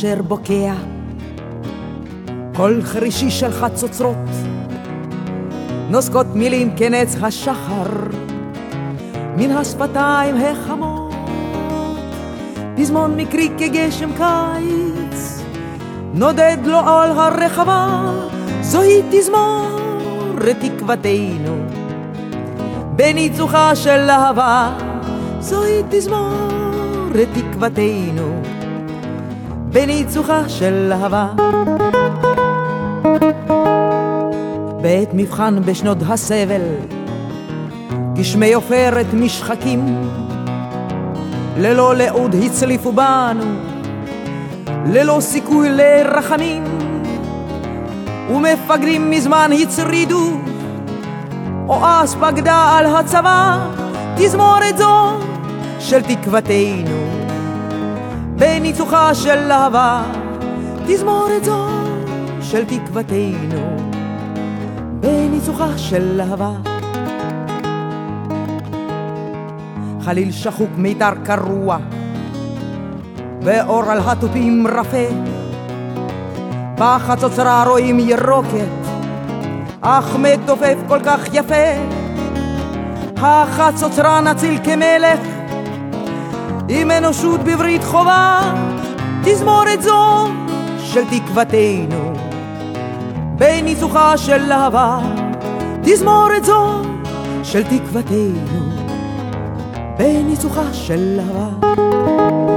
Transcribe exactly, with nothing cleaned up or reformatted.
אשר בוקע, קול חרישי של חצוצרות, נוסקות מילים כנץ השחר, מן השפתיים החמות, פזמון מקרי כגשם קיץ, נודד לו על הרחבה, זוהי תזמורת תקוותנו, בניצוחה של להבה, זוהי תזמורת תקוותנו, בניצוחה של להבה. בעת מבחן בשנות הסבל, גשמי עופרת משחקים, ללא לעוד הצליפו בנו, ללא סיכוי לרחמים, ומפגרים מזמן הצרידו, או אז פקדה על הצבא תזמורת זו של תקוותנו, בניצוחה של להבה, תזמורת זו של תקוותנו, בניצוחה של להבה. חליל שחוק מיתר קרוע, ואור על התופים רפה, בחצוצרה רואים ירוקת, אך מתופף כל כך יפה, החצוצרה נציל כמלך, עם אנושות בברית חובה, תזמורת זו של תקוותנו, בניצוחה של להבה, תזמורת זו של תקוותנו, בניצוחה של להבה.